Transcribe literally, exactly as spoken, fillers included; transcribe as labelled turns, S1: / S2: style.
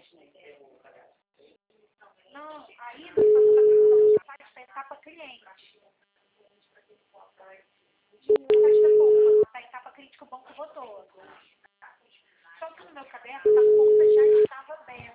S1: Não, aí nós estamos na parte da etapa cliente. Da etapa crítica, o banco votou. Só que no meu caderno, a conta já estava aberta.